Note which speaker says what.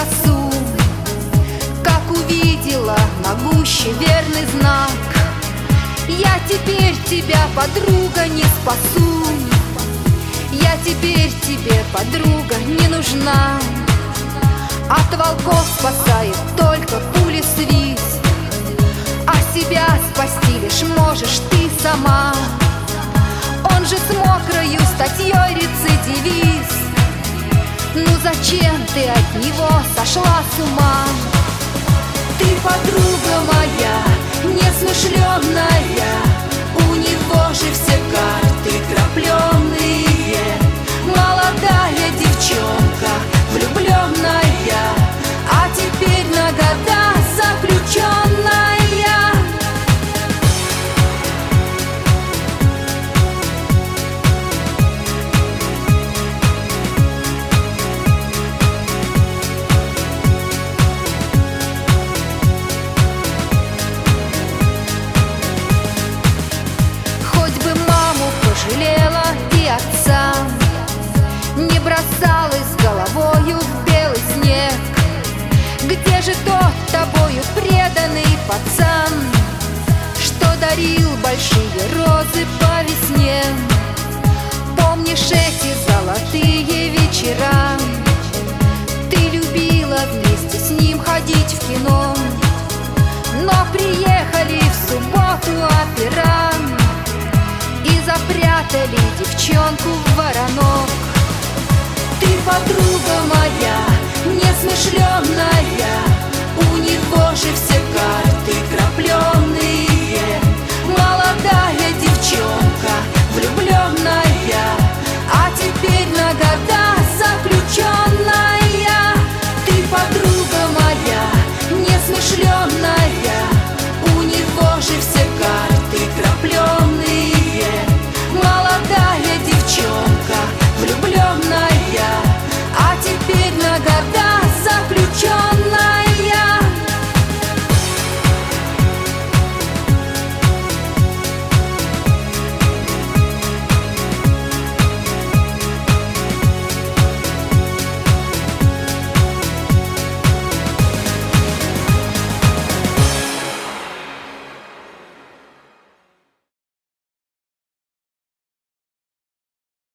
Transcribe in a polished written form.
Speaker 1: росу. Как увидела на гуще верный знак, я теперь тебя, подруга, не спасу. Я теперь тебе, подруга, не нужна. От волков спасает только пули свист, а себя спасти лишь можешь ты сама. Он же с мокрою статьей рецидивист. Ну зачем ты от него сошла с ума? Ты, подруга моя, несмышленная, у него же все карты крапленые. Молодая девчонка, влюбленная, а теперь на года заключенная. Жалела и отца, не бросалась головою в белый снег. Где же тот тобою преданный пацан, что дарил большие розы по весне? Помнишь эти золотые вечера? Ты любила вместе с ним ходить в кино, но приехали в субботу опера и запрятали девчонку в воронок. Ты, подруга моя, несмышленная, у него же все карты крапленые.